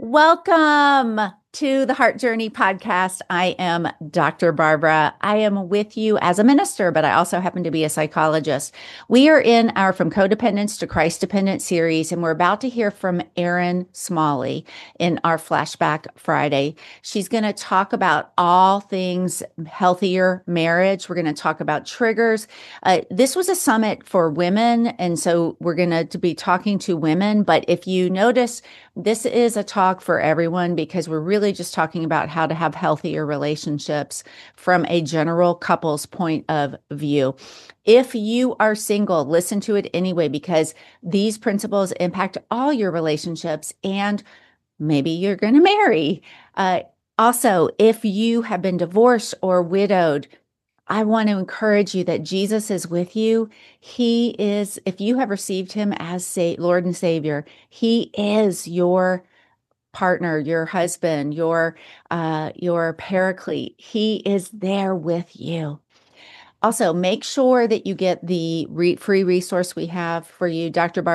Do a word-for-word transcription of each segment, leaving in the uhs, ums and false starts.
Welcome to the Heart Journey podcast. I am Doctor Barbara. I am with you as a minister, but I also happen to be a psychologist. We are in our From Codependence to Christ Dependent series, and we're about to hear from Erin Smalley in our Flashback Friday. She's going to talk about all things healthier marriage. We're going to talk about triggers. Uh, this was a summit for women, and so we're going to, to be talking to women. But if you notice, this is a talk for everyone because we're really just talking about how to have healthier relationships from a general couple's point of view. If you are single, listen to it anyway, because these principles impact all your relationships, and maybe you're going to marry. Uh, also, if you have been divorced or widowed, I want to encourage you that Jesus is with you. He is, if you have received him as sa- Lord and Savior, he is your partner, your husband, your uh, your paraclete. He is there with you. Also, make sure that you get the re- free resource we have for you,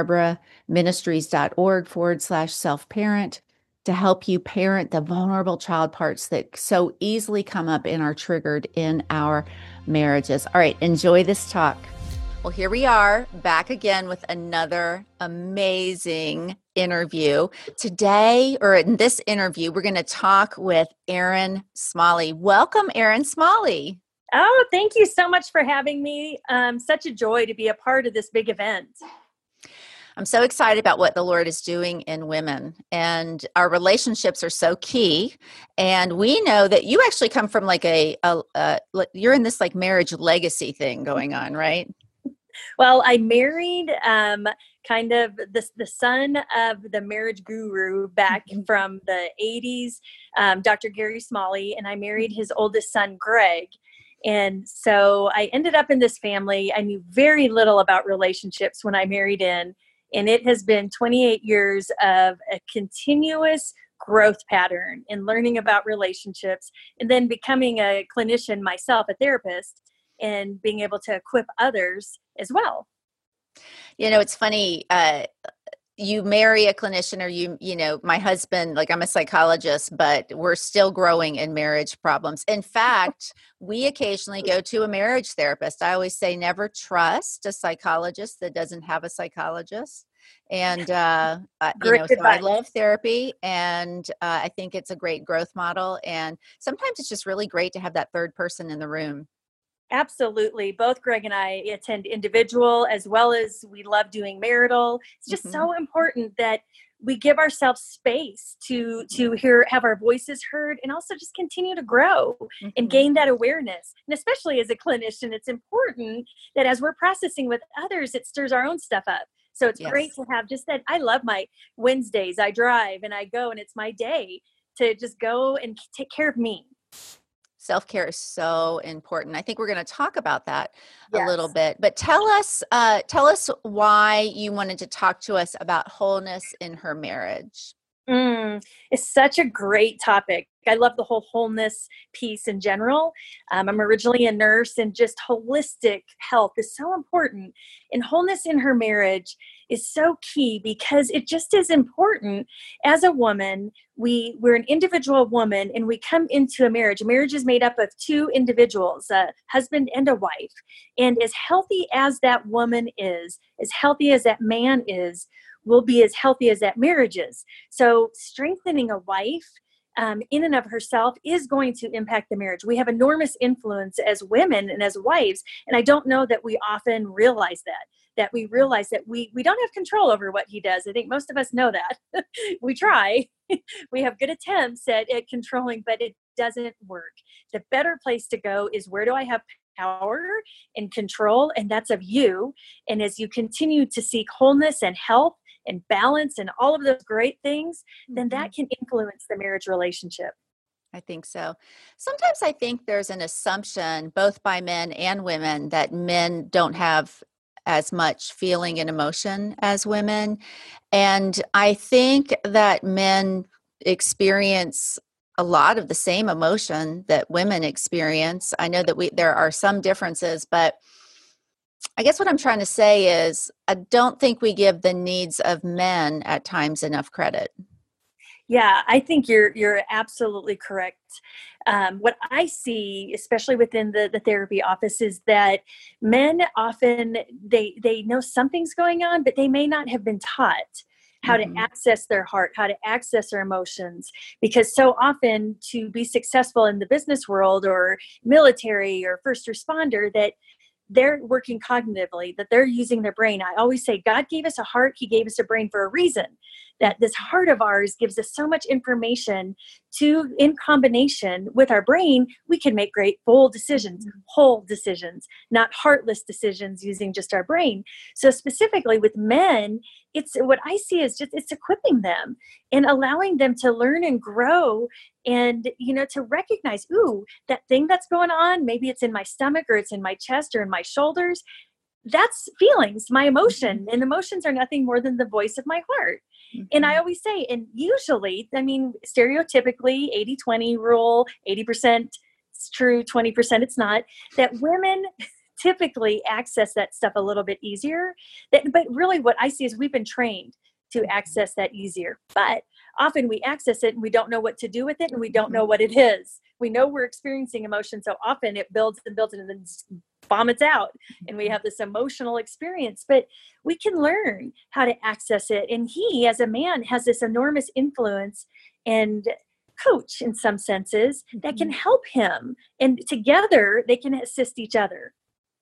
drbarbaraministries.org forward slash self-parent, to help you parent the vulnerable child parts that so easily come up and are triggered in our marriages. All right, enjoy this talk. Well, here we are back again with another amazing interview. Today, or in this interview, we're going to talk with Erin Smalley. Welcome, Erin Smalley. Oh, thank you so much for having me. Um, such a joy to be a part of this big event. I'm so excited about what the Lord is doing in women, and our relationships are so key. And we know that you actually come from like a, a, a you're in this like marriage legacy thing going on, right? Well, I married um, kind of the, the son of the marriage guru back from the eighties, um, Doctor Gary Smalley, and I married his oldest son, Greg. And so I ended up in this family. I knew very little about relationships when I married in, and it has been twenty-eight years of a continuous growth pattern in learning about relationships, and then becoming a clinician myself, a therapist, and being able to equip others as well. You know, it's funny. Uh, you marry a clinician, or you, you know, my husband, like I'm a psychologist, but we're still growing in marriage problems. In fact, we occasionally go to a marriage therapist. I always say never trust a psychologist that doesn't have a psychologist. And, uh, uh, you Great know, so I advice. love therapy, and uh, I think it's a great growth model. And sometimes it's just really great to have that third person in the room. Absolutely. Both Greg and I attend individual as well as we love doing marital. It's just Mm-hmm. so important that we give ourselves space to to hear, have our voices heard, and also just continue to grow Mm-hmm. and gain that awareness. And especially as a clinician, it's important that as we're processing with others, it stirs our own stuff up. So it's Yes. great to have just that. I love my Wednesdays. I drive and I go, and it's my day to just go and take care of me. Self-care is so important. I think we're going to talk about that a Yes. little bit, but tell us, uh, tell us why you wanted to talk to us about wholeness in her marriage. Mm, it's such a great topic. I love the whole wholeness piece in general. Um, I'm originally a nurse, and just holistic health is so important. And wholeness in her marriage is so key because it just is important. As a woman, we, we're an individual woman, and we come into a marriage. A marriage is made up of two individuals, a husband and a wife. And as healthy as that woman is, as healthy as that man is, will be as healthy as that marriage is. So strengthening a wife um, in and of herself is going to impact the marriage. We have enormous influence as women and as wives. And I don't know that we often realize that, that we realize that we, we don't have control over what he does. I think most of us know that. We try. We have good attempts at, at controlling, but it doesn't work. The better place to go is, where do I have power and control? And that's of you. And as you continue to seek wholeness and health and balance and all of those great things, then that can influence the marriage relationship. I think so. Sometimes I think there's an assumption, both by men and women, that men don't have as much feeling and emotion as women. And I think that men experience a lot of the same emotion that women experience. I know that we there are some differences, but I guess what I'm trying to say is I don't think we give the needs of men at times enough credit. Yeah, I think you're you're absolutely correct. Um, what I see, especially within the, the therapy office, is that men often they they know something's going on, but they may not have been taught how to Mm-hmm. access their heart, how to access their emotions. Because so often to be successful in the business world or military or first responder, that they're working cognitively, that they're using their brain. I always say God gave us a heart, he gave us a brain for a reason. That this heart of ours gives us so much information to, in combination with our brain, we can make great full decisions, whole decisions, not heartless decisions using just our brain. So specifically with men, it's what I see is just it's equipping them and allowing them to learn and grow, and you know, to recognize, ooh, that thing that's going on, maybe it's in my stomach or it's in my chest or in my shoulders. That's feelings, my emotion, and emotions are nothing more than the voice of my heart. And I Mm-hmm. always say, and usually, I mean, stereotypically, eighty twenty rule, eighty percent it's true, twenty percent it's not, that women typically access that stuff a little bit easier. That, but really what I see is we've been trained to access that easier. But often we access it and we don't know what to do with it, and we don't know what it is. We know we're experiencing emotion, so often it builds and builds and then vomits out, and we have this emotional experience. But we can learn how to access it, and he as a man has this enormous influence and coach in some senses that can help him, and together they can assist each other.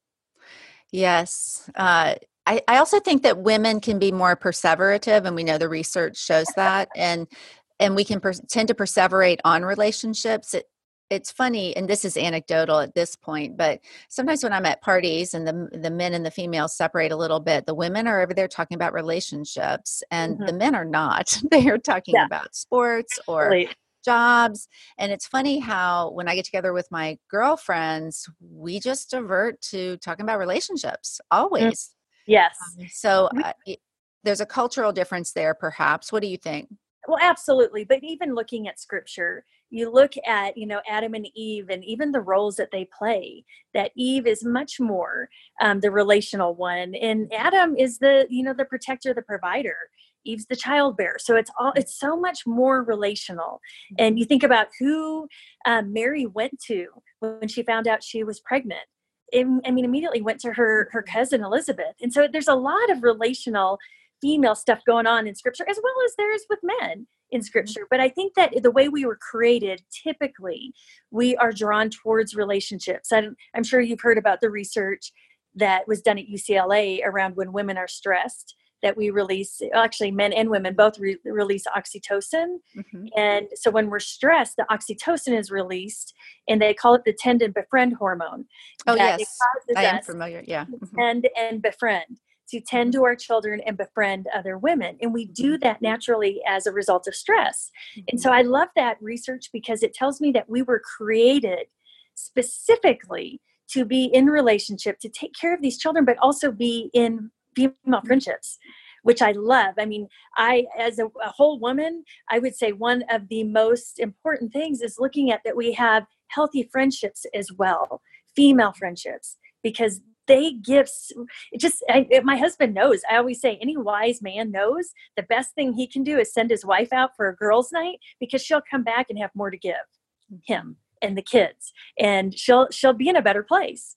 Yes. Uh, I, I also think that women can be more perseverative, and we know the research shows that, and and we can per- tend to perseverate on relationships. It, it's funny, and this is anecdotal at this point, but sometimes when I'm at parties and the the men and the females separate a little bit, the women are over there talking about relationships, and Mm-hmm. the men are not. They are talking Yeah, about sports or really. jobs. And it's funny how when I get together with my girlfriends, we just divert to talking about relationships Mm, always. yes. Um, so We- uh, it, there's a cultural difference there, perhaps. What do you think? Well, absolutely. But even looking at scripture, you look at, you know, Adam and Eve and even the roles that they play, that Eve is much more um, the relational one. And Adam is the, you know, the protector, the provider. Eve's the childbearer. So it's all, it's so much more relational. And you think about who um, Mary went to when she found out she was pregnant. It, I mean, immediately went to her, her cousin Elizabeth. And so there's a lot of relational female stuff going on in scripture, as well as there is with men in scripture. But I think that the way we were created, typically we are drawn towards relationships. I'm, I'm sure you've heard about the research that was done at U C L A around when women are stressed, that we release, actually men and women both re- release oxytocin. Mm-hmm. And so when we're stressed, the oxytocin is released, and they call it the tend and befriend hormone. Oh, That it yes. I causes am us familiar. Yeah. to Mm-hmm. tend and befriend, to tend to our children and befriend other women. And we do that naturally as a result of stress. And so I love that research because it tells me that we were created specifically to be in relationship, to take care of these children, but also be in female friendships, which I love. I mean, I, as a, a whole woman, I would say one of the most important things is looking at that we have healthy friendships as well, female friendships, because they give it just I, it, my husband knows. I always say any wise man knows the best thing he can do is send his wife out for a girls' night, because she'll come back and have more to give him and the kids, and she'll she'll be in a better place.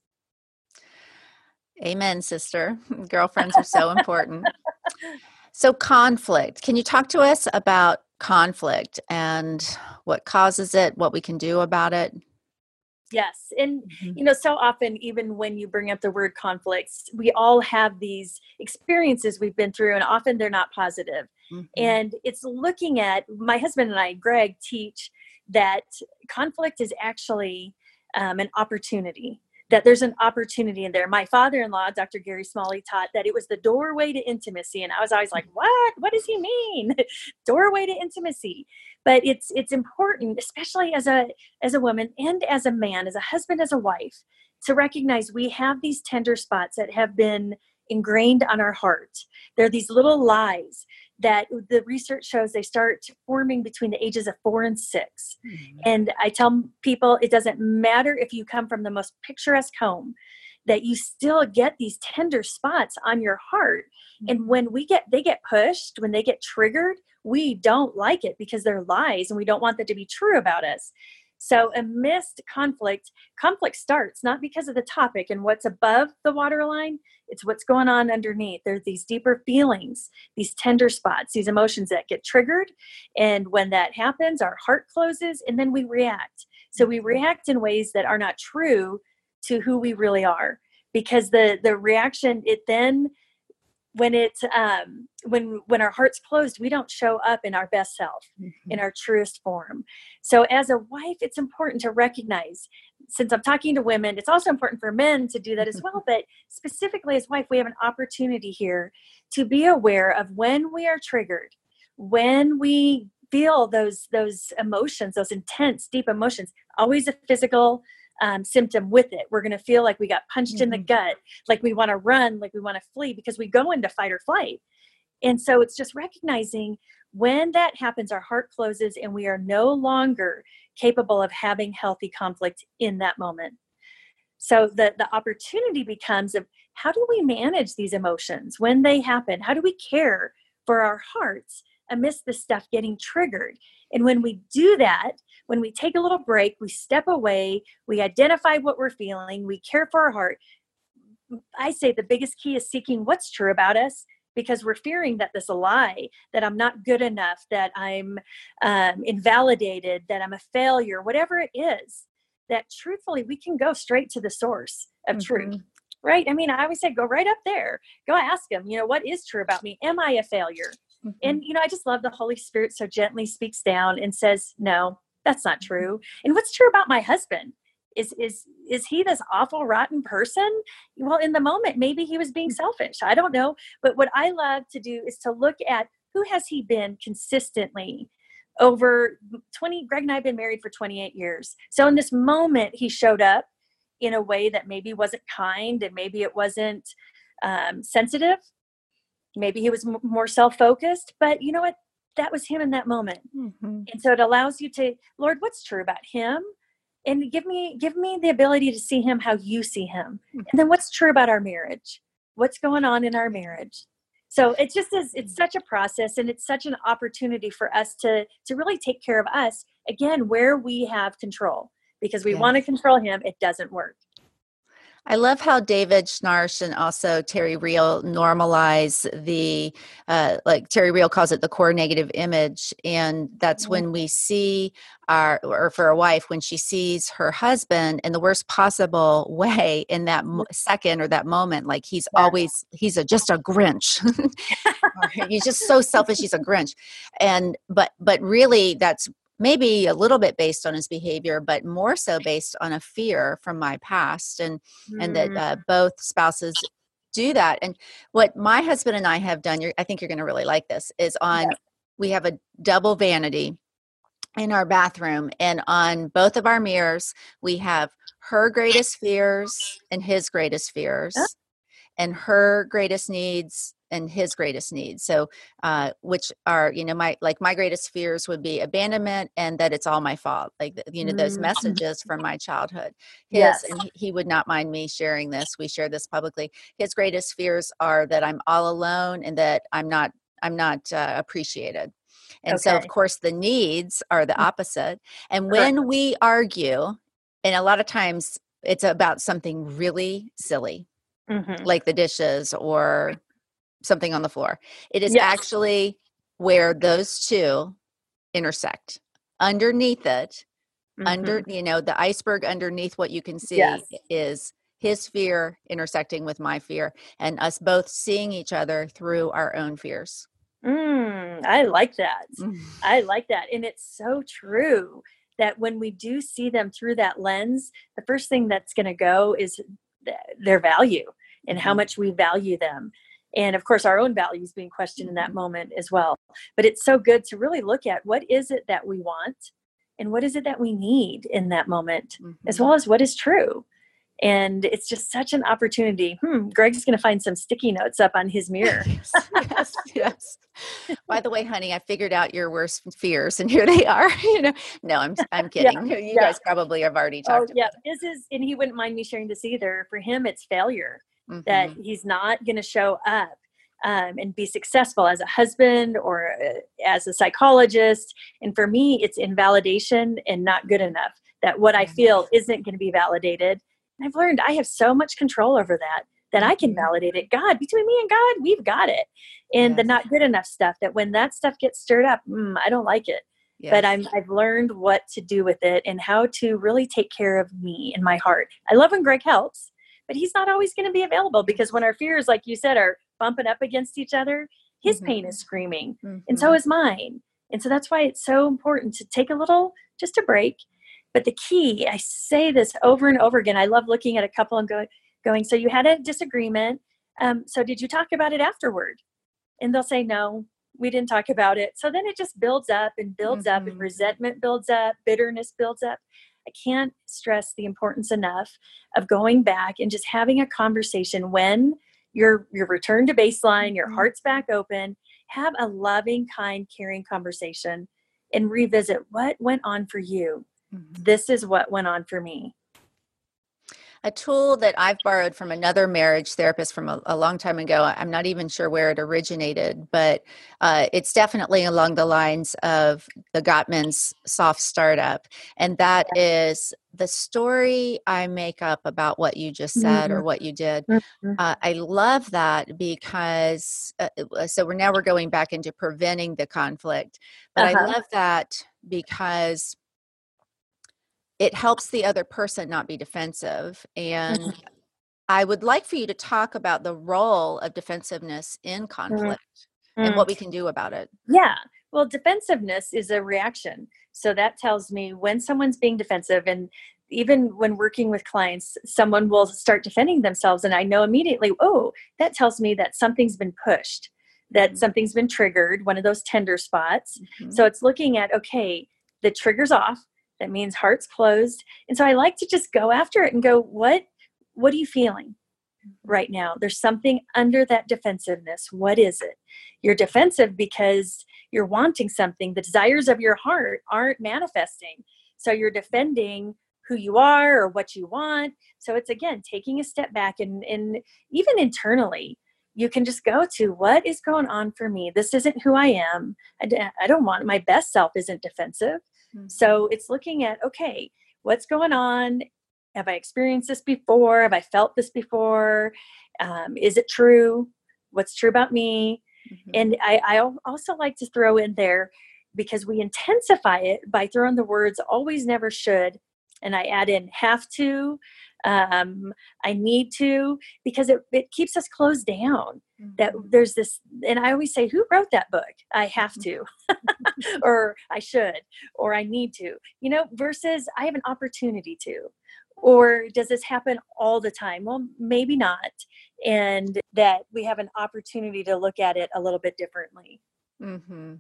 Amen, sister. Girlfriends are so important. So conflict. Can you talk to us about conflict and what causes it, what we can do about it? Yes. And, Mm-hmm. you know, so often, even when you bring up the word conflicts, we all have these experiences we've been through, and often they're not positive. Mm-hmm. And it's looking at, my husband and I, Greg, teach that conflict is actually um, an opportunity, that there's an opportunity in there. My father-in-law, Doctor Gary Smalley, taught that it was the doorway to intimacy. And I was always like, what? What does he mean? Doorway to intimacy. But it's it's important, especially as a as a woman and as a man, as a husband, as a wife, to recognize we have these tender spots that have been ingrained on our heart. They're these little lies that the research shows they start forming between the ages of four and six. Mm-hmm. And I tell people it doesn't matter if you come from the most picturesque home. that you still get these tender spots on your heart. And when we get, they get pushed, when they get triggered, we don't like it because they're lies and we don't want that to be true about us. So amidst conflict, conflict starts not because of the topic and what's above the waterline, it's what's going on underneath. There's these deeper feelings, these tender spots, these emotions that get triggered. And when that happens, our heart closes and then we react. So we react in ways that are not true to who we really are, because the, the reaction, it then, when it's, um, when, when our heart's closed, we don't show up in our best self, mm-hmm. in our truest form. So as a wife, it's important to recognize, since I'm talking to women, it's also important for men to do that as well. But specifically as wife, we have an opportunity here to be aware of when we are triggered, when we feel those, those emotions, those intense, deep emotions, always a physical Um, symptom with it. We're going to feel like we got punched mm-hmm. in the gut, like we want to run, like we want to flee, because we go into fight or flight. And so it's just recognizing when that happens, our heart closes and we are no longer capable of having healthy conflict in that moment. So the, the opportunity becomes of how do we manage these emotions when they happen? How do we care for our hearts amidst this stuff getting triggered? And when we do that, when we take a little break, we step away, we identify what we're feeling, we care for our heart. I say the biggest key is seeking what's true about us, because we're fearing that this is a lie, that I'm not good enough, that I'm um, invalidated, that I'm a failure, whatever it is, that truthfully, we can go straight to the source of mm-hmm. truth, right? I mean, I always say, go right up there, go ask him, you know, what is true about me? Am I a failure? Mm-hmm. And, you know, I just love the Holy Spirit so gently speaks down and says, no, that's not true. And what's true about my husband? Is, is, is he this awful, rotten person? Well, in the moment, maybe he was being selfish. I don't know. But what I love to do is to look at who has he been consistently over twenty, Greg and I have been married for twenty-eight years. So in this moment, he showed up in a way that maybe wasn't kind and maybe it wasn't um, sensitive. Maybe he was m- more self-focused, but you know what? That was him in that moment. Mm-hmm. And so it allows you to, Lord, what's true about him? And give me, give me the ability to see him how you see him. Mm-hmm. And then what's true about our marriage? What's going on in our marriage? So it just is, it's such a process, and it's such an opportunity for us to, to really take care of us, again, where we have control, because we yes. want to control him. It doesn't work. I love how David Schnarch and also Terry Real normalize the, uh, like Terry Real calls it the core negative image. And that's mm-hmm. when we see our, or for a wife, when she sees her husband in the worst possible way in that mo- second or that moment, like he's yeah. always, he's a, just a Grinch. He's just so selfish. He's a Grinch. And, but, but really that's maybe a little bit based on his behavior, but more so based on a fear from my past, and mm. and that uh, both spouses do that. And what my husband and I have done, you're, I think you're going to really like this, is on, yeah. we have a double vanity in our bathroom, and on both of our mirrors, we have her greatest fears and his greatest fears, oh. and her greatest needs and his greatest needs. So, uh, which are, you know, my, like my greatest fears would be abandonment and that it's all my fault. Like, you know, those messages from my childhood. His, yes. and he, he would not mind me sharing this. We share this publicly. His greatest fears are that I'm all alone and that I'm not, I'm not uh, appreciated. And okay. so of course the needs are the opposite. And when Correct. we argue, and a lot of times it's about something really silly, mm-hmm. like the dishes or something on the floor. It is yes. actually where those two intersect. Underneath it, mm-hmm. under, you know, the iceberg underneath what you can see yes. is his fear intersecting with my fear, and us both seeing each other through our own fears. Mm, I like that. Mm. I like that. And it's so true that when we do see them through that lens, the first thing that's going to go is th- their value and mm-hmm. how much we value them. And of course, our own values being questioned in that moment as well. But it's so good to really look at what is it that we want and what is it that we need in that moment, mm-hmm. as well as what is true. And it's just such an opportunity. Hmm, Greg's going to find some sticky notes up on his mirror. Yes, yes, yes. By the way, honey, I figured out your worst fears, and here they are. You know, no, I'm I'm kidding. Yeah, You yeah. guys probably have already Oh, talked yeah. about This is, and he wouldn't mind me sharing this either. For him, it's failure, it. that Hmm. he's not going to show up um, and be successful as a husband or uh, as a psychologist. And for me, it's invalidation and not good enough, that what I feel isn't going to be validated. And I've learned I have so much control over that, that I can Mhm. validate it. God, between me and God, we've got it. And the Yes. not good enough stuff, that when that stuff gets stirred up, mm, I don't like it. But Yes. I'm, I've learned what to do with it and how to really take care of me and my heart. I love when Greg helps, but he's not always going to be available, because when our fears, like you said, are bumping up against each other, his Mhm. pain is screaming, and Mhm. so is mine. And so that's why it's so important to take a little, just a break. But the key, I say this over and over again. I love looking at a couple and going, going, so you had a disagreement. Um, so did you talk about it afterward? And they'll say, no, we didn't talk about it. So then it just builds up and builds up, and Mhm. resentment builds up, bitterness builds up. I can't stress the importance enough of going back and just having a conversation when you're you're returned to baseline, your Mhm. heart's back open. Have a loving, kind, caring conversation and revisit what went on for you. Mhm. This is what went on for me. A tool that I've borrowed from another marriage therapist from a, a long time ago. I'm not even sure where it originated, but uh, it's definitely along the lines of the Gottman's soft startup. And that is the story I make up about what you just said or what you did. Mhm. Uh, I love that because uh, uh, so we're now we're going back into preventing the conflict, but I Uh-huh. love that because it helps the other person not be defensive. And I would like for you to talk about the role of defensiveness in Mhm. conflict and Mm. what we can do about it. Yeah. Well, defensiveness is a reaction. So that tells me when someone's being defensive, and even when working with clients, someone will start defending themselves. And I know immediately, oh, that tells me that something's been pushed, that Mhm. something's been triggered, one of those tender spots. Mhm. So it's looking at, okay, the trigger's off. That means heart's closed. And so I like to just go after it and go, what, what are you feeling right now? There's something under that defensiveness. What is it? You're defensive because you're wanting something. The desires of your heart aren't manifesting. So you're defending who you are or what you want. So it's, again, taking a step back, and, and even internally, you can just go to, what is going on for me? This isn't who I am. I, d- I don't want, my best self isn't defensive. So Mhm. it's looking at, okay, what's going on? Have I experienced this before? Have I felt this before? Um, is it true? What's true about me? Mhm. And I, I al- also like to throw in there, because we intensify it by throwing the words always, never, should. And I add in have to, um, I need to, because it, it keeps us closed down. That Mhm. there's this, and I always say, who wrote that book? I have to, or I should, or I need to, you know, versus I have an opportunity to. Or does this happen all the time? Well, maybe not. And that we have an opportunity to look at it a little bit differently. Mhm.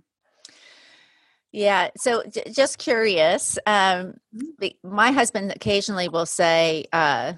Yeah. So j- just curious. Um, the- my husband occasionally will say, uh,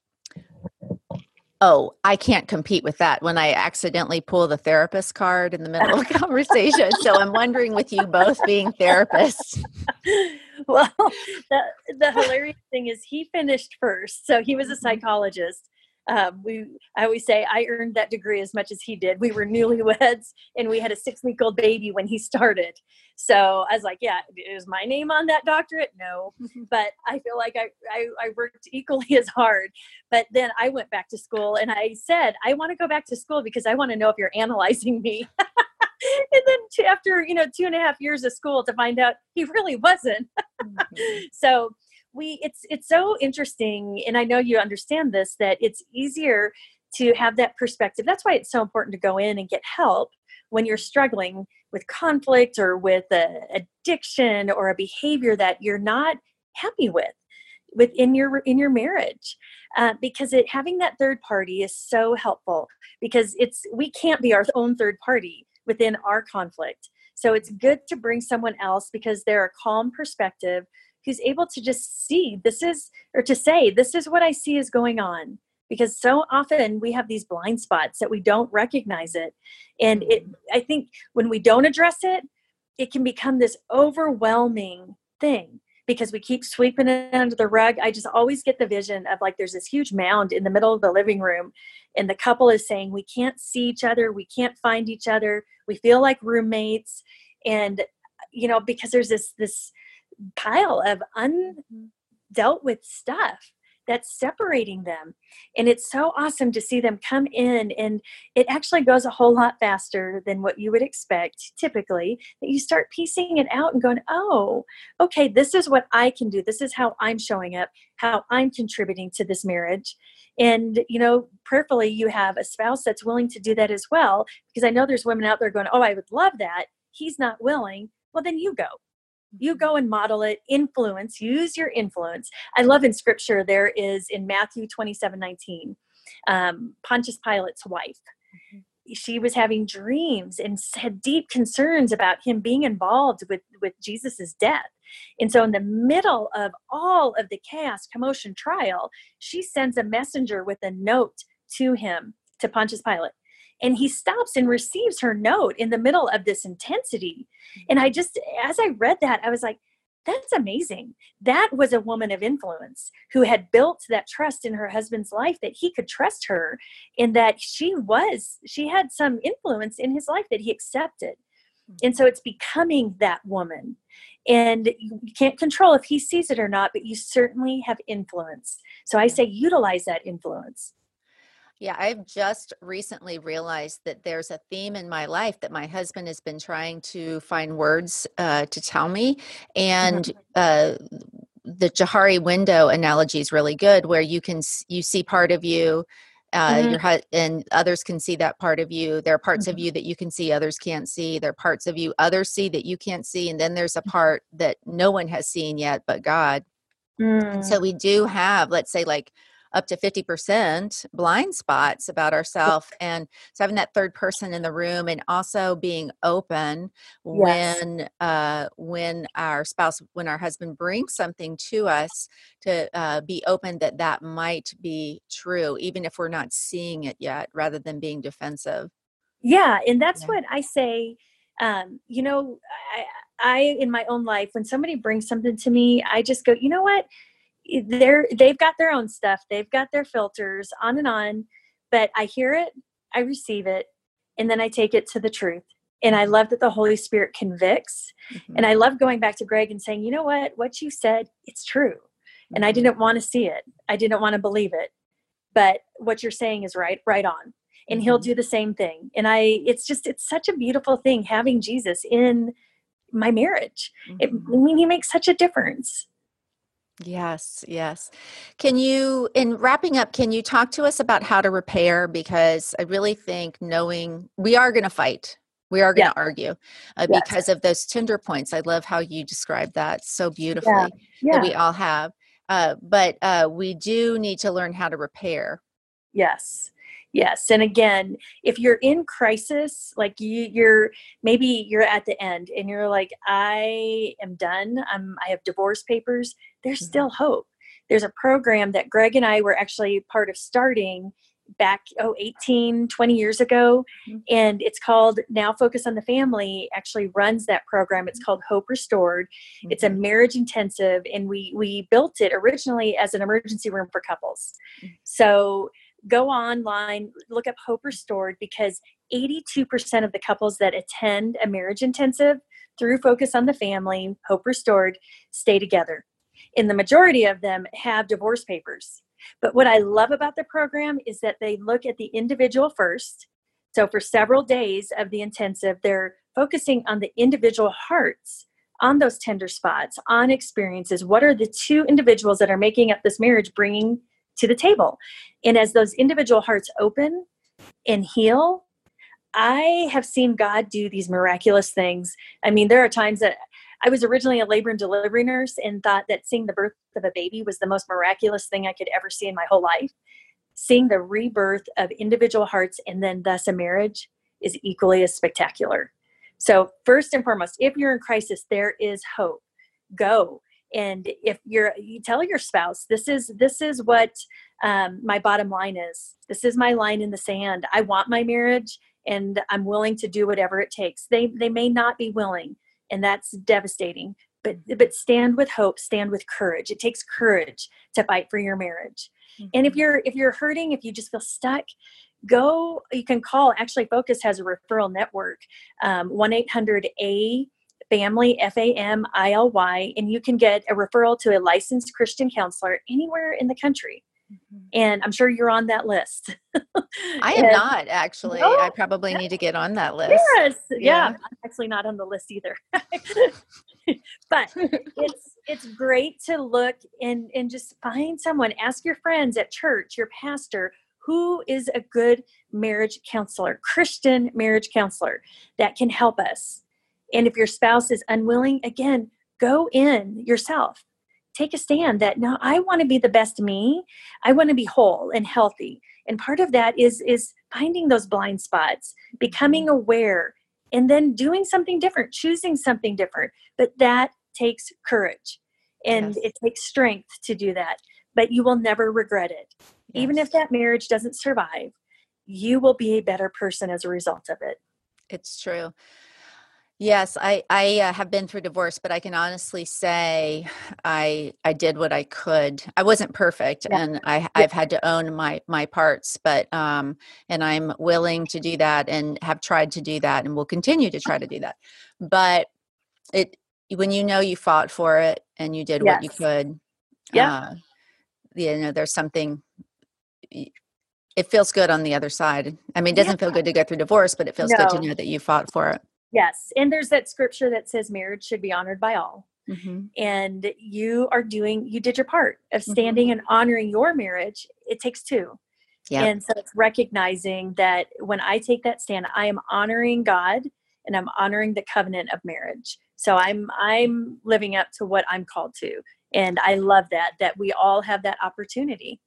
oh, I can't compete with that when I accidentally pull the therapist card in the middle of a conversation. So I'm wondering, with you both being therapists. Well, the the hilarious thing is he finished first, so he was a Mhm. psychologist. Um, we I always say I earned that degree as much as he did. We were newlyweds, and we had a six week old baby when he started. So I was like, yeah, is my name on that doctorate? No, but I feel like I, I I worked equally as hard. But then I went back to school, and I said I want to go back to school because I want to know if you're analyzing me. And then to, after, you know, two and a half years of school, to find out he really wasn't. Mhm. So we, it's, it's so interesting. And I know you understand this, that it's easier to have that perspective. That's why it's so important to go in and get help when you're struggling with conflict or with a addiction or a behavior that you're not happy with within your in your marriage, uh, because it having that third party is so helpful, because it's we can't be our own third party within our conflict. So it's good to bring someone else, because they're a calm perspective who's able to just see this is, or to say, this is what I see is going on. Because so often we have these blind spots that we don't recognize it. And it, I think when we don't address it, it can become this overwhelming thing because we keep sweeping it under the rug. I just always get the vision of like, there's this huge mound in the middle of the living room and the couple is saying, we can't see each other. We can't find each other. We feel like roommates. And, you know, because there's this, this pile of undealt with stuff that's separating them. And it's so awesome to see them come in, and it actually goes a whole lot faster than what you would expect typically, that you start piecing it out and going, oh, okay, this is what I can do. This is how I'm showing up, how I'm contributing to this marriage. And, you know, prayerfully, you have a spouse that's willing to do that as well, because I know there's women out there going, oh, I would love that. He's not willing. Well, then you go. You go and model it, influence, use your influence. I love in scripture, there is in Matthew twenty-seven nineteen, um, Pontius Pilate's wife. Mm-hmm. She was having dreams and had deep concerns about him being involved with, with Jesus's death. And so in the middle of all of the chaos, commotion, trial, she sends a messenger with a note to him, to Pontius Pilate. And he stops and receives her note in the middle of this intensity. And I just, as I read that, I was like, that's amazing. That was a woman of influence who had built that trust in her husband's life, that he could trust her, and that she was, she had some influence in his life that he accepted. And so it's becoming that woman. And you can't control if he sees it or not, but you certainly have influence. So I say, utilize that influence. Yeah, I've just recently realized that there's a theme in my life that my husband has been trying to find words uh, to tell me. And uh, the Johari window analogy is really good, where you can, you see part of you, uh, mm-hmm. your hu- and others can see that part of you. There are parts mm-hmm. of you that you can see, others can't see. There are parts of you others see that you can't see. And then there's a part that no one has seen yet but God. Mm. And so we do have, let's say, like, up to fifty percent blind spots about ourselves. And so having that third person in the room, and also being open yes. when, uh, when our spouse, when our husband brings something to us, to uh, be open that that might be true, even if we're not seeing it yet, rather than being defensive. Yeah. And that's yeah. what I say, um, you know, I, I, in my own life, when somebody brings something to me, I just go, you know what? They're, they've got their own stuff. They've got their filters on and on, but I hear it, I receive it, and then I take it to the truth. And I love that the Holy Spirit convicts. Mm-hmm. And I love going back to Greg and saying, you know what, what you said, it's true. Mm-hmm. And I didn't want to see it. I didn't want to believe it, but what you're saying is right, right on. And mm-hmm. he'll do the same thing. And I, it's just, it's such a beautiful thing having Jesus in my marriage. Mm-hmm. It, I mean, he makes such a difference. Yes, yes. Can you, in wrapping up, can you talk to us about how to repair? Because I really think knowing we are going to fight, we are going to yeah. argue uh, yes. because of those tender points. I love how you described that so beautifully yeah. Yeah. that we all have. Uh, but uh, we do need to learn how to repair. Yes. Yes. And again, if you're in crisis, like you, you're, maybe you're at the end and you're like, I am done. I'm, I have divorce papers. There's mm-hmm. still hope. There's a program that Greg and I were actually part of starting back, oh, eighteen, twenty years ago. Mm-hmm. And it's called Now Focus on the Family actually runs that program. It's called Hope Restored. Mm-hmm. It's a marriage intensive. And we, we built it originally as an emergency room for couples. Mm-hmm. So go online, look up Hope Restored, because eighty-two percent of the couples that attend a marriage intensive through Focus on the Family, Hope Restored, stay together. And the majority of them have divorce papers. But what I love about the program is that they look at the individual first. So for several days of the intensive, they're focusing on the individual hearts, on those tender spots, on experiences. What are the two individuals that are making up this marriage bringing to the table? And as those individual hearts open and heal, I have seen God do these miraculous things. I mean, there are times that I was originally a labor and delivery nurse and thought that seeing the birth of a baby was the most miraculous thing I could ever see in my whole life. Seeing the rebirth of individual hearts and then thus a marriage is equally as spectacular. So first and foremost, if you're in crisis, there is hope. Go. And if you're, you tell your spouse, this is, this is what um, my bottom line is. This is my line in the sand. I want my marriage and I'm willing to do whatever it takes. They, they may not be willing, and that's devastating, but, but stand with hope, stand with courage. It takes courage to fight for your marriage. Mm-hmm. And if you're, if you're hurting, if you just feel stuck, go, you can call, actually Focus has a referral network, um, one eight hundred A family, F A M I L Y, and you can get a referral to a licensed Christian counselor anywhere in the country. Mm-hmm. And I'm sure you're on that list. I am and, not actually. Oh, I probably need to get on that list. Yes. Yeah. yeah. I'm actually not on the list either. But it's, it's great to look and, and just find someone, ask your friends at church, your pastor, who is a good marriage counselor, Christian marriage counselor that can help us. And if your spouse is unwilling, again, go in yourself. Take a stand that, no, I want to be the best me. I want to be whole and healthy. And part of that is, is finding those blind spots, becoming aware, and then doing something different, choosing something different. But that takes courage, and yes. it takes strength to do that. But you will never regret it. Yes. Even if that marriage doesn't survive, you will be a better person as a result of it. It's true. Yes, I, I uh, have been through divorce, but I can honestly say I I did what I could. I wasn't perfect, yeah. and I, yeah. I've had to own my my parts, but um, and I'm willing to do that, and have tried to do that, and will continue to try to do that. But it when you know you fought for it and you did yes. what you could, yeah, uh, you know, there's something. It feels good on the other side. I mean, it doesn't yeah. feel good to go through divorce, but it feels no. good to know that you fought for it. Yes. And there's that scripture that says marriage should be honored by all. Mm-hmm. And you are doing, you did your part of standing mm-hmm. and honoring your marriage. It takes two. Yep. And so it's recognizing that when I take that stand, I am honoring God and I'm honoring the covenant of marriage. So I'm, I'm living up to what I'm called to. And I love that, that we all have that opportunity.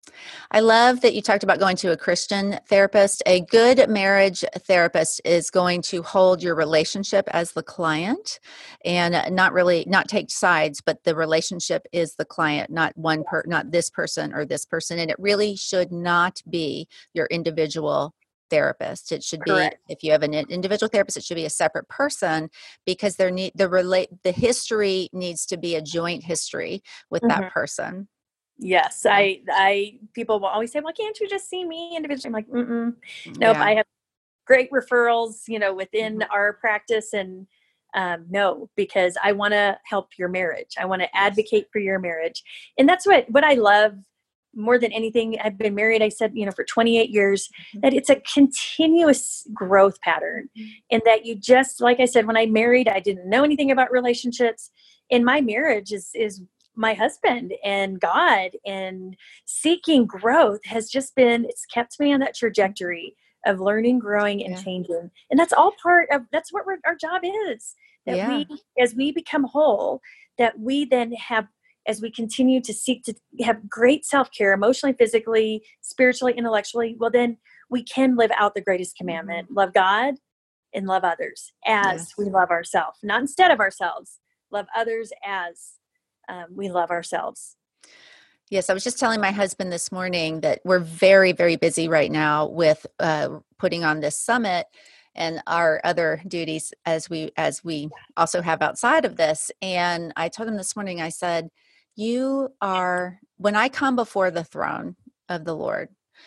I love that you talked about going to a Christian therapist. A good marriage therapist is going to hold your relationship as the client and not really not take sides, but the relationship is the client, not one per, not this person or this person. And it really should not be your individual therapist. It should Correct. be, if you have an individual therapist, it should be a separate person, because there need the relate the history needs to be a joint history with mm-hmm. that person. Yes, I, I, people will always say, well, can't you just see me individually? I'm like, mm-mm. Nope, yeah. I have great referrals, you know, within mm-hmm. our practice. And um, no, because I want to help your marriage. I want to advocate for your marriage. And that's what, what I love more than anything. I've been married, I said, you know, for twenty-eight years, mm-hmm. that it's a continuous growth pattern. Mm-hmm. And that you just, like I said, when I married, I didn't know anything about relationships. And my marriage is, is my husband and God, and seeking growth has just been, it's kept me on that trajectory of learning, growing, and yeah. changing. And that's all part of, that's what we're, our job is, that yeah. we, as we become whole, that we then have, as we continue to seek to have great self-care, emotionally, physically, spiritually, intellectually, well, then we can live out the greatest commandment, mm-hmm. love God and love others as yes. we love ourselves, not instead of ourselves, love others as Um, we love ourselves. Yes, I was just telling my husband this morning that we're very, very busy right now with uh, putting on this summit and our other duties as we as we also have outside of this. And I told him this morning, I said, you are, when I come before the throne of the Lord,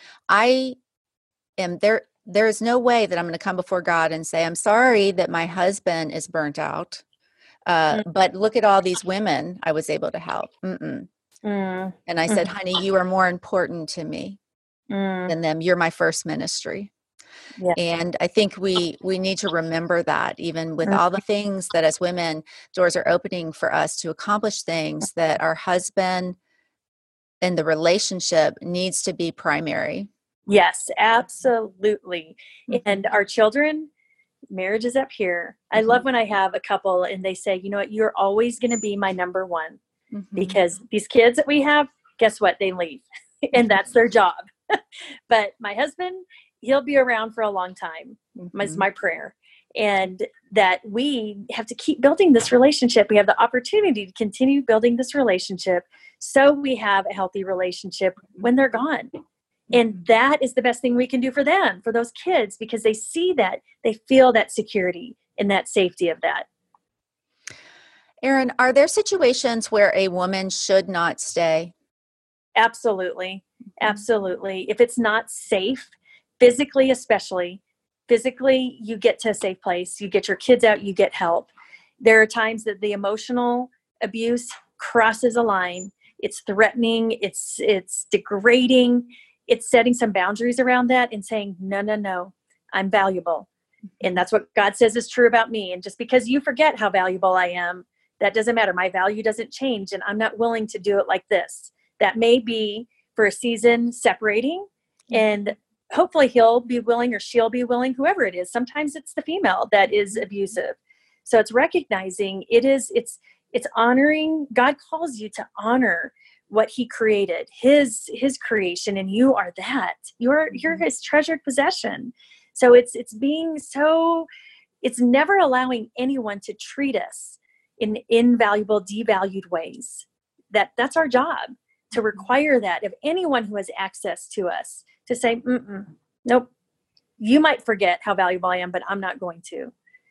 I am there. There is no way that I'm going to come before God and say, I'm sorry that my husband is burnt out. Uh, but look at all these women I was able to help. Mm-mm. Mm. And I said, honey, you are more important to me mm. than them. You're my first ministry. Yeah. And I think we, we need to remember that, even with mm. all the things that as women, doors are opening for us to accomplish things, that our husband and the relationship needs to be primary. Yes, absolutely. Mm-hmm. And our children, marriage is up here. I mm-hmm. love when I have a couple and they say, you know what, you're always going to be my number one, mm-hmm. because these kids that we have, guess what? They leave and that's their job. But my husband, he'll be around for a long time. Mm-hmm. Is my prayer. and that we have to keep building this relationship. We have the opportunity to continue building this relationship so we have a healthy relationship when they're gone. And that is the best thing we can do for them, for those kids, because they see that, they feel that security and that safety of that. Erin, are there situations where a woman should not stay? Absolutely. Absolutely. If it's not safe, physically especially, physically, you get to a safe place, you get your kids out, you get help. There are times that the emotional abuse crosses a line. It's threatening, it's it's degrading, it's setting some boundaries around that and saying, no, no, no, I'm valuable. And that's what God says is true about me. And just because you forget how valuable I am, that doesn't matter. My value doesn't change, and I'm not willing to do it like this. That may be for a season separating, and hopefully he'll be willing or she'll be willing, whoever it is. Sometimes it's the female that is abusive. So it's recognizing it is, it's, it's honoring. God calls you to honor what he created, his, his creation. And you are that. You're, you're his treasured possession. So it's, it's being so, it's never allowing anyone to treat us in invaluable, devalued ways. That that's our job, to require that of anyone who has access to us, to say, Mm-mm, nope, you might forget how valuable I am, but I'm not going to.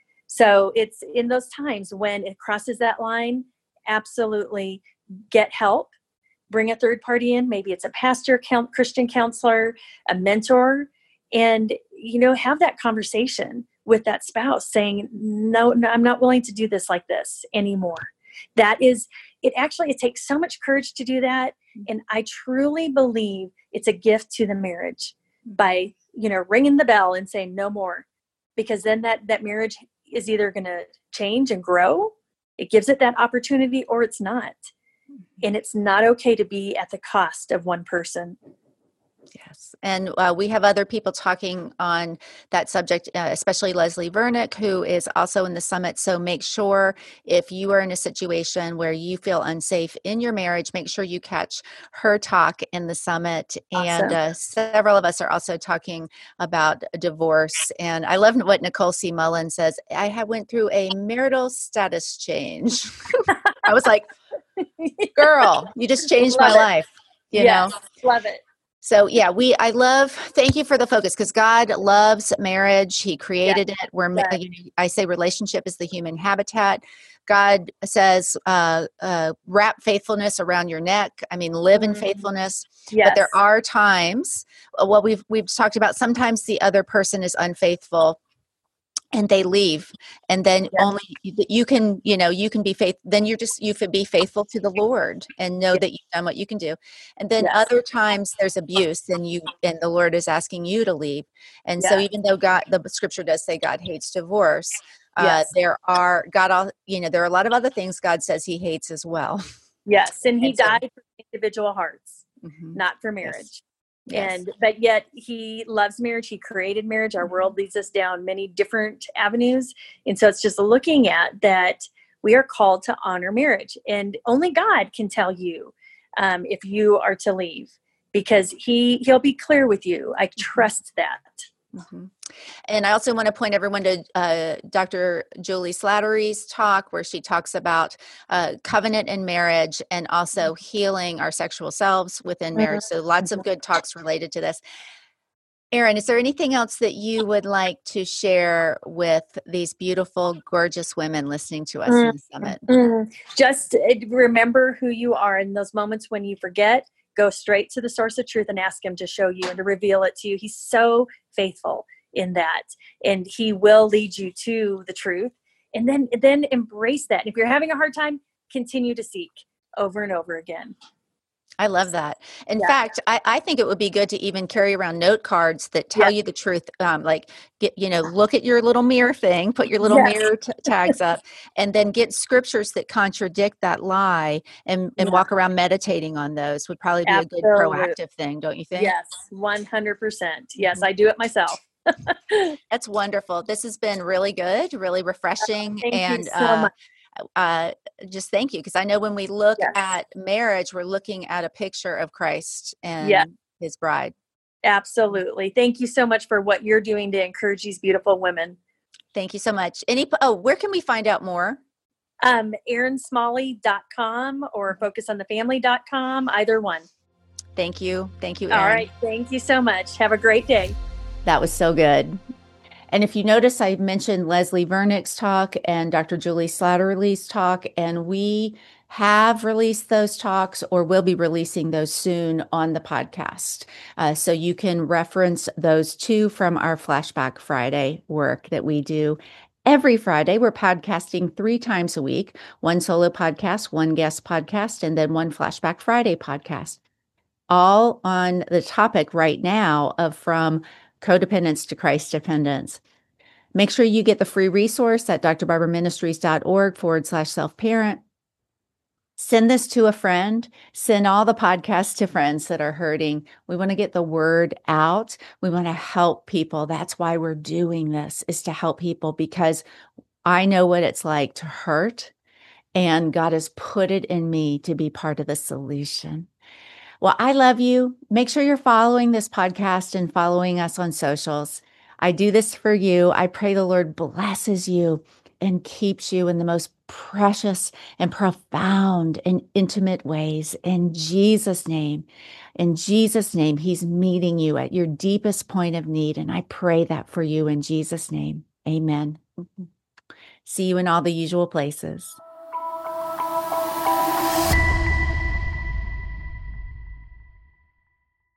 So it's in those times when it crosses that line, absolutely get help, bring a third party in. Maybe it's a pastor, Christian counselor, a mentor, and, you know, have that conversation with that spouse saying, no, no, I'm not willing to do this like this anymore. That is, it actually, it takes so much courage to do that. And I truly believe it's a gift to the marriage by, you know, ringing the bell and saying no more, because then that, that marriage is either going to change and grow. It gives it that opportunity, or it's not. And it's not okay to be at the cost of one person. Yes. And uh, we have other people talking on that subject, uh, especially Leslie Vernick, who is also in the summit. So make sure, if you are in a situation where you feel unsafe in your marriage, make sure you catch her talk in the summit. Awesome. And uh, several of us are also talking about divorce. And I love what Nicole C. Mullen says. I have went through a marital status change. I was like, girl, you just changed love my it. life. You yes, know? Love it. So yeah, we, I love, thank you for the focus, because God loves marriage. He created yeah. it. We're, yeah. I say relationship is the human habitat. God says, uh, uh, wrap faithfulness around your neck. I mean, live in faithfulness, yes. but there are times, well, we've, we've talked about, sometimes the other person is unfaithful and they leave, and then yes. only you can, you know, you can be faith. Then you're just, you can be faithful to the Lord and know yes. that you've done what you can do. And then yes. other times there's abuse, and you, and the Lord is asking you to leave. And yes. so even though God, the scripture does say God hates divorce, uh, there are God, all, you know, there are a lot of other things God says he hates as well. Yes. And he and died so, for individual hearts, mm-hmm. not for marriage. Yes. Yes. And, but yet he loves marriage. He created marriage. Our world leads us down many different avenues. And so it's just looking at that we are called to honor marriage, and only God can tell you um, if you are to leave, because he, he'll be clear with you. I trust that. Mm-hmm. And I also want to point everyone to uh, Doctor Julie Slattery's talk, where she talks about uh, covenant and marriage, and also healing our sexual selves within marriage. So lots of good talks related to this. Erin, is there anything else that you would like to share with these beautiful, gorgeous women listening to us mm-hmm. in the summit? Mm-hmm. Just remember who you are in those moments when you forget. Go straight to the source of truth and ask him to show you and to reveal it to you. He's so faithful in that, and he will lead you to the truth. And then, then embrace that. If you're having a hard time, continue to seek over and over again. I love that. In yeah. fact, I, I think it would be good to even carry around note cards that tell yes. you the truth. Um, like, get, you know, look at your little mirror thing, put your little yes. mirror t- tags up, and then get scriptures that contradict that lie, and, and yeah. walk around meditating on those would probably be Absolutely. a good proactive thing, don't you think? Yes, one hundred percent. Yes, I do it myself. That's wonderful. This has been really good, really refreshing. Thank and you so uh, much. Uh, just thank you. Because I know when we look yes. at marriage, we're looking at a picture of Christ and yes. his bride. Absolutely. Thank you so much for what you're doing to encourage these beautiful women. Thank you so much. Any, oh, where can we find out more? Um, erin smalley dot com or focus on the family dot com, either one. Thank you. Thank you, All Erin. right. Thank you so much. Have a great day. That was so good. And if you notice, I mentioned Leslie Vernick's talk and Doctor Julie Slattery's talk, and we have released those talks or will be releasing those soon on the podcast. Uh, so you can reference those two from our Flashback Friday work that we do. Every Friday, we're podcasting three times a week, one solo podcast, one guest podcast, and then one Flashback Friday podcast, all on the topic right now of from codependence to Christ dependence. Make sure you get the free resource at drbarbraministries.org forward slash self-parent. Send this to a friend. Send all the podcasts to friends that are hurting. We want to get the word out. We want to help people. That's why we're doing this, is to help people, because I know what it's like to hurt, and God has put it in me to be part of the solution. Well, I love you. Make sure you're following this podcast and following us on socials. I do this for you. I pray the Lord blesses you and keeps you in the most precious and profound and intimate ways. In Jesus' name, in Jesus' name, He's meeting you at your deepest point of need. And I pray that for you in Jesus' name. Amen. See you in all the usual places.